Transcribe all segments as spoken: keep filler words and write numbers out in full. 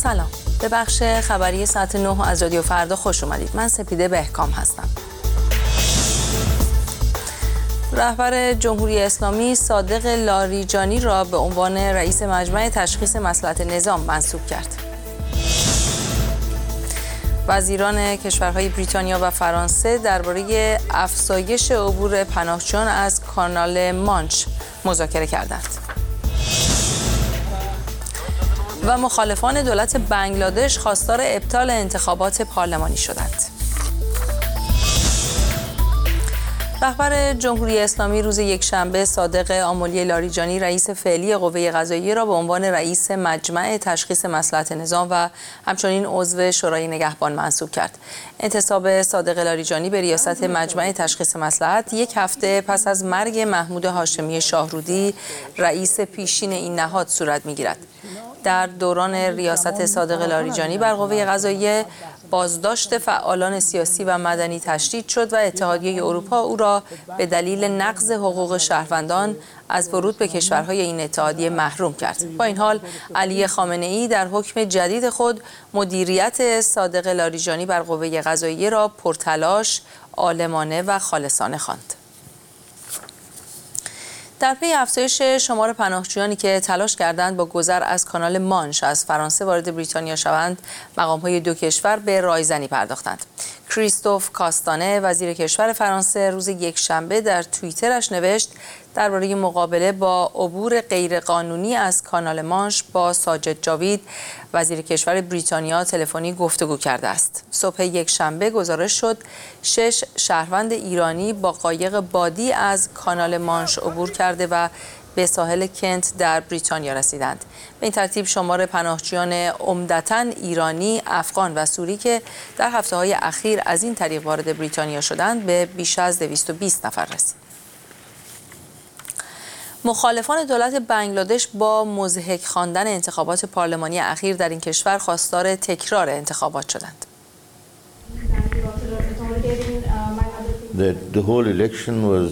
سلام، به بخش خبری ساعت نه از رادیو فردا خوش اومدید. من سپیده بهکام هستم. رهبر جمهوری اسلامی صادق لاریجانی را به عنوان رئیس مجمع تشخیص مصلحت نظام منصوب کرد. وزیران کشورهای بریتانیا و فرانسه درباره افزایش عبور پناهجویان از کانال مانچ مذاکره کردند. و مخالفان دولت بنگلادش خواستار ابطال انتخابات پارلمانی شدند. رهبر جمهوری اسلامی روز یکشنبه صادق آملی لاریجانی رئیس فعلی قوه قضاییه را به عنوان رئیس مجمع تشخیص مصلحت نظام و همچنین عضو شورای نگهبان منصوب کرد. انتصاب صادق لاریجانی به ریاست مجمع تشخیص مصلحت یک هفته پس از مرگ محمود هاشمی شاهرودی رئیس پیشین این نهاد صورت می‌گیرد. در دوران ریاست صادق لاریجانی بر قوه قضاییه بازداشت فعالان سیاسی و مدنی تشدید شد و اتحادیه اروپا او را به دلیل نقض حقوق شهروندان از ورود به کشورهای این اتحادیه محروم کرد. با این حال علی خامنه‌ای در حکم جدید خود مدیریت صادق لاریجانی بر قوه قضاییه را پرتلاش، عالمانه و خالصانه خواند. در پی افزایش شمار پناهجویانی که تلاش کردند با گذر از کانال مانش از فرانسه وارد بریتانیا شوند، مقام‌های دو کشور به رایزنی پرداختند. کریستوف کاستانه وزیر کشور فرانسه روز یکشنبه در توییترش نوشت درباره مقابله با عبور غیرقانونی از کانال مانش با ساجد جاوید وزیر کشور بریتانیا تلفنی گفتگو کرده است. صبح یکشنبه گزارش شد شش شهروند ایرانی با قایق بادی از کانال مانش عبور کرده و به ساحل کنت در بریتانیا رسیدند. به این ترتیب شمار پناهجویان عمدتاً ایرانی، افغان و سوری که در هفته‌های اخیر از این طریق وارد بریتانیا شدند به بیش از دویست و بیست نفر رسید. مخالفان دولت بنگلادش با مضحک خواندن انتخابات پارلمانی اخیر در این کشور خواستار تکرار انتخابات شدند. The, the whole election was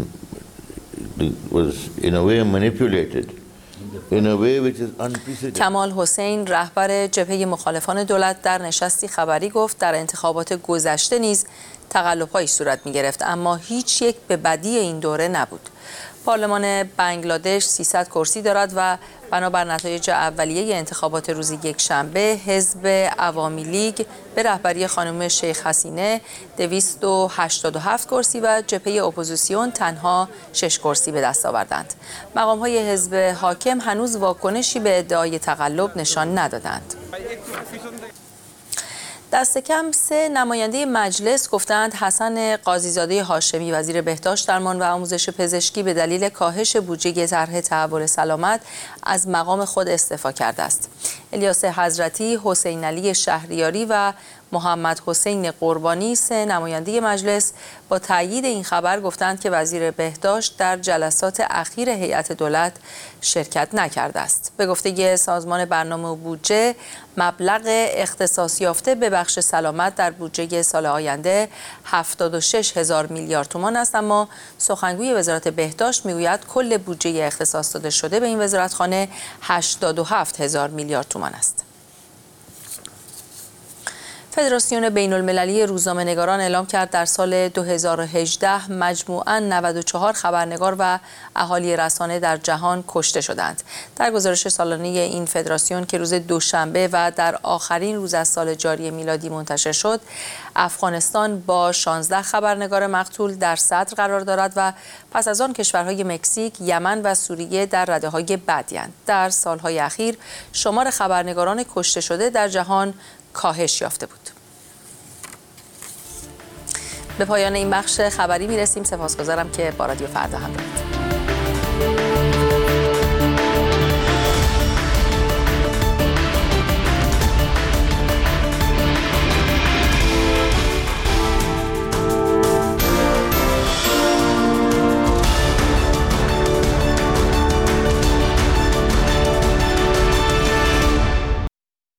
was in a way manipulated in a way which is unprecedented. کمال حسین رهبر جبهه مخالفان دولت در نشستی خبری گفت در انتخابات گذشته نیز تقلب‌هایی صورت می‌گرفت اما هیچ یک به بدی این دوره نبود. پارلمان بنگلادش سیصد کرسی دارد و بنابر نتایج اولیه انتخابات روز یکشنبه حزب عوامی لیگ به رهبری خانم شیخ حسینه دویست و هشتاد و هفت کرسی و جبهه اپوزیسیون تنها شش کرسی به دست آوردند. مقام‌های حزب حاکم هنوز واکنشی به ادعای تقلب نشان ندادند. دست کم سه نماینده مجلس گفتند حسن قاضیزاده هاشمی وزیر بهداشت درمان و آموزش پزشکی به دلیل کاهش بودجه طرح تحول سلامت از مقام خود استعفا کرده است. الیاس حضرتی، حسین علی شهریاری و محمد حسین قربانی سه نماینده مجلس با تایید این خبر گفتند که وزیر بهداشت در جلسات اخیر هیئت دولت شرکت نکرده است. به گفته سازمان برنامه و بودجه مبلغ اختصاص یافته به بخش سلامت در بودجه سال آینده هفتاد و شش هزار میلیارد تومان است، اما سخنگوی وزارت بهداشت میگوید کل بودجه اختصاص داده شده به این وزارتخانه هشتاد و هفت هزار میلیارد تومان است. فدراسیون بین المللی روزنامه‌نگاران اعلام کرد در سال دو هزار و هجده مجموعاً نود و چهار خبرنگار و اهالی رسانه در جهان کشته شدند. در گزارش سالانه این فدراسیون که روز دوشنبه و در آخرین روز از سال جاری میلادی منتشر شد، افغانستان با شانزده خبرنگار مقتول در صدر قرار دارد و پس از آن کشورهای مکزیک، یمن و سوریه در رده‌های بعدی‌اند. در سالهای اخیر شمار خبرنگاران کشته شده در جهان کاهش یافته بود. به پایان این بخش خبری میرسیم. سپاسگزارم که با رادیو فردا همراهید.